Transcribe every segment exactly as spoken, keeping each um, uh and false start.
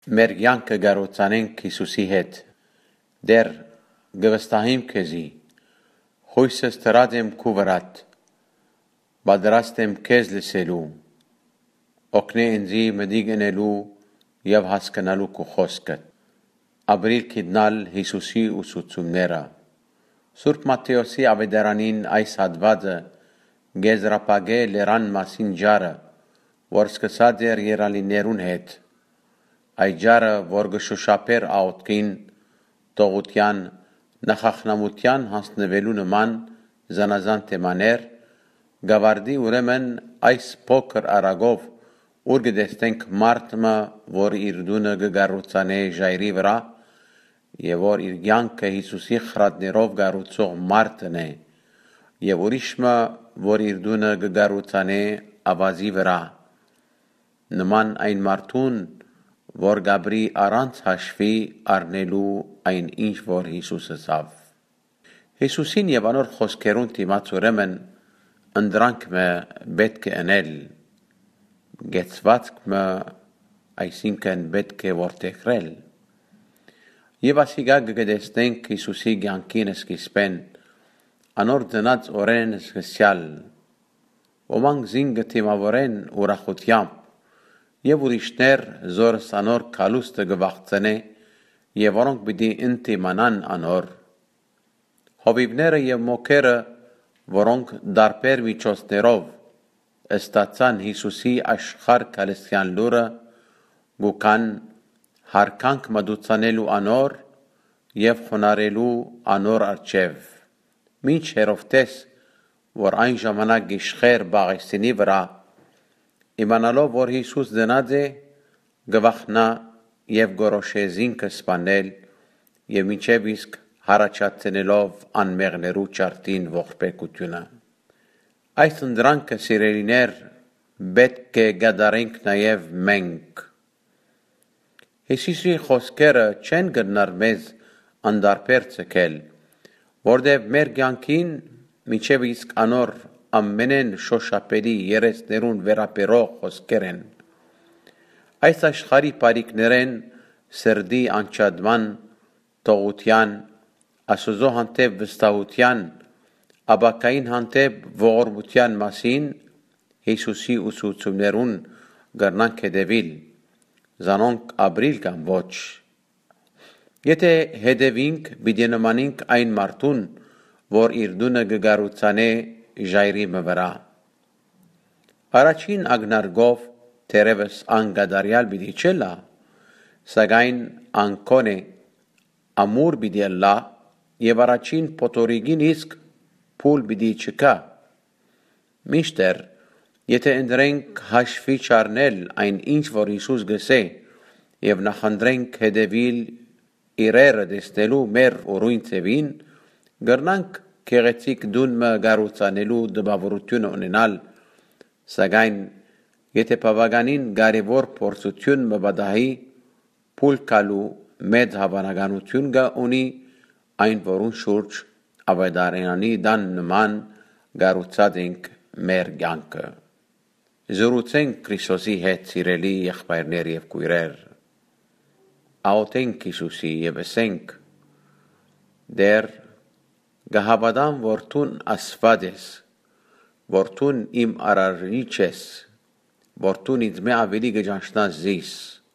մեր յանքը գառուցանենք Հիսուսի հետ։ Դեր գվստահիմ քեզի, հույսս տրած եմ քու վրատ, պատրաստ եմ քեզ լսելու, օգնե ինձի մտիկ ընելու և հասկանալու քո խոսքը։ Ապրիլ գիտնալ Հիսուսի ուսուցումները։ Սուրբ Մատթեոսի ավետարանին այս հատվածը գեզրափակե լերան մասին ջարը, որ սկսած էր երալիներուն հետ։ Այդ ջարը, որ գշուշապեր աղոտքին, տողության, նախախնամության հասնվելու նման զանազան թեմաներ, գավարդի ուրեմն այս փոքր արագով, ուր գտեսնենք մարդը, որ իր դունը գգառուցանե ժայռի վրա, և որ իր կյանքը Հիսուսի խրատներով գառուցող մարդն է, և ուրիշը, որ իր դունը գգառուցանե ավազի վրա, նման այն մարդուն, որ գաբրի առանց հաշվի առնելու այն ինչ, որ Հիսուսը ասավ։ Հիսուսին և անոր խոսքերուն դիմաց ուրեմն ընդրանքը պետք է անել, գեցվածքը, այսինքն պետք է որդեգրել։ Եվ ասիկա գգտեսնենք Հիսուսի կյանքին սկիզբեն, անոր դնած օրեն սկսյալ, ոմանք զին գթիմավորեն ուրախությամբ, և ուրիշներ զորս անոր կալուստը գվաղծնե, և որոնք պիտի ընդիմանան անոր։ Հովիվները և մոքերը, որոնք դարբեր միջոցներով ստացան Հիսուսի աշխարհ քալստյան լուրը, գուքան հարկանք մատուցանելու անոր և խոնարելու անոր առջև, մինչ Հերովդես, որ այն ժամանակ իշխեր Պաղեստինի վրա, իմանալով, որ Հիսուս դնած է, գվախնա և գորոշե զինքը սպանել և մինչև իսկ հարաճացնելով անմեղներու ճարտին ողբերգությունը։ Այս ընդրանքը, սիրելիներ, պետք է կատարենք նաև մենք։ Հիսուսի խոսքերը չեն գտնար մեզ անդարբեր ցկել, որտև մեր կյանքին մինչև իսկ անոր ամենեն շոշափելի երեսներուն վերապերող խոսքեր են։ Այս աշխարհի բարիքներեն սրդի անջատման, տողության, Աստուծո հանդեպ վստահության, ապագային հանդեպ ողորմության մասին Հիսուսի ուսուցումներուն կրնանք հետևիլ, զանոնք ապրիլ կամ ոչ։ Եթե հետևինք, պիտի նմանենք այն մարդուն, որ իր դունը գգառուցանե ժայռի վրա։ Առաջին ակնարկով թերևս անկատարյալ պիտի չլա, սակայն անկոն է, ամուր պիտի լա, և առաջին փոթորիկին իսկ փուլ պիտի չկա։ Մինչդեռ, եթե ընտրենք հաշվի չառնել այն ինչ, որ Հիսուս գսե, և նախընտրենք հետևիլ իրերը տեսնելու մեր ուրույն ծևին, կրնանք գեղեցիկ դուն գառուցանելու տպավորություն ունենալ, սակայն եթե բավականին կարևոր փորձություն մպատահի, փուլ գալու մեծ հավանականություն կա ունի այն, որուն շուրջ ավետարանի տան նման կառուցած ենք մեր կյանքը։ Զրուցենք Քրիստոսի հետ, սիրելի եղբայրներ և քույրեր, աղոթենք Հիսուսի և ասենք. Դեր կհավատամ, որ դուն Աստված ես, որ դուն իմ արարիչ ես, որ դուն ինձ մե ավելի կճանչնաս զիս,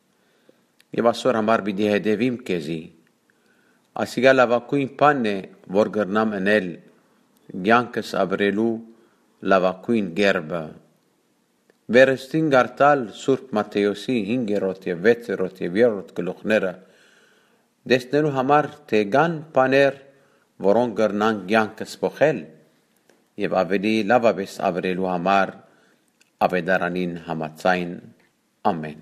և այսօր համար պիտի հետևիմ քեզի։ Ասիկա լավագույն բանն է, որ կրնամ անել կյանքս ապրելու լավագույն կերպը։ Վերստին կարդալ Սուրբ Մատթեոսի հինգերորդ և վեցերորդ և երրորդ գլուխները, տեսնելու համար, թե կան բաներ, որոնք կրնան կյանքս փոխել, և ավելի լավապես ապրելու համար ավետարանին համաձայն։ Ամեն։